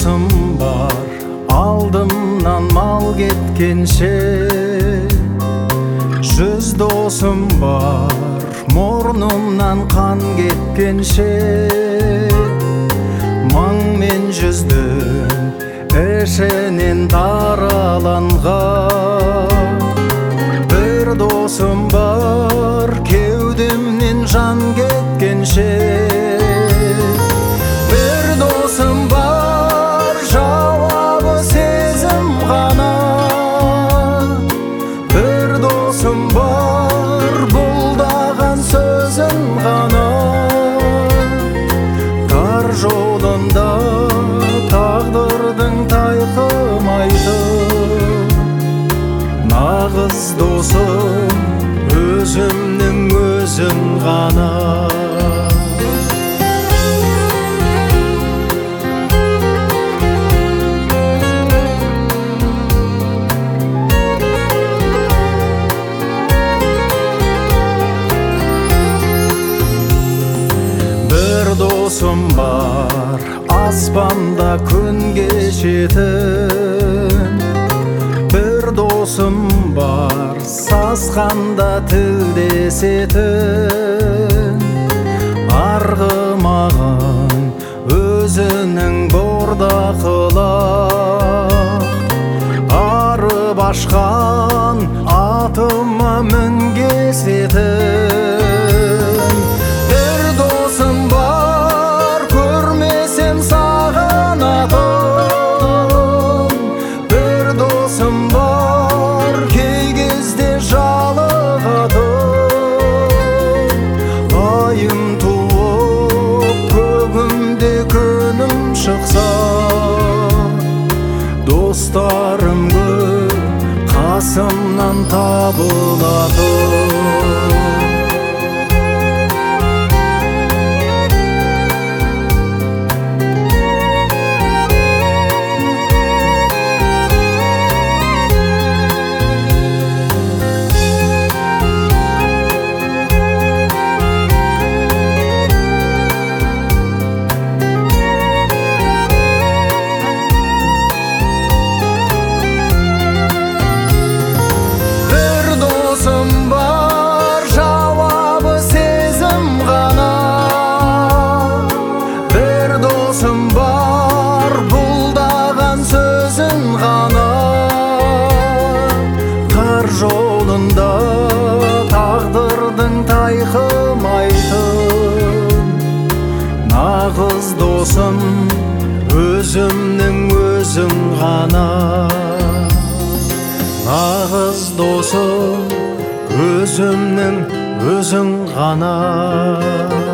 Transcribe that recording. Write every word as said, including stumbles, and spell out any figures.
досым бар, алдымнан мал кеткенше. Жүз досым бар, мұрнымнан қан кеткенше. Мың мен жүздің ішінен тараланған бір досым бар, кеудемнен жан кеткенше. Bir dosum var, cevabı сезім ғана. Bir dosum var, бұлдаған сөзім ғана. Тар жолында тағдырдың тайқымайды. Нағыз досым өзімнің өзім ғана. Dosum var, aspanda күн кешетін. Bir dosum var, сасқанда тілдесетін. Арғымағын өзінің бордақылап, арып ашқан атыма мінгесетін. Dostlarım көп, қасымнан табылады. Жолында тағдырдың тайқымайтын. Нағыз досым өзімнің өзім ғана. Нағыз досым өзімнің өзім ғана.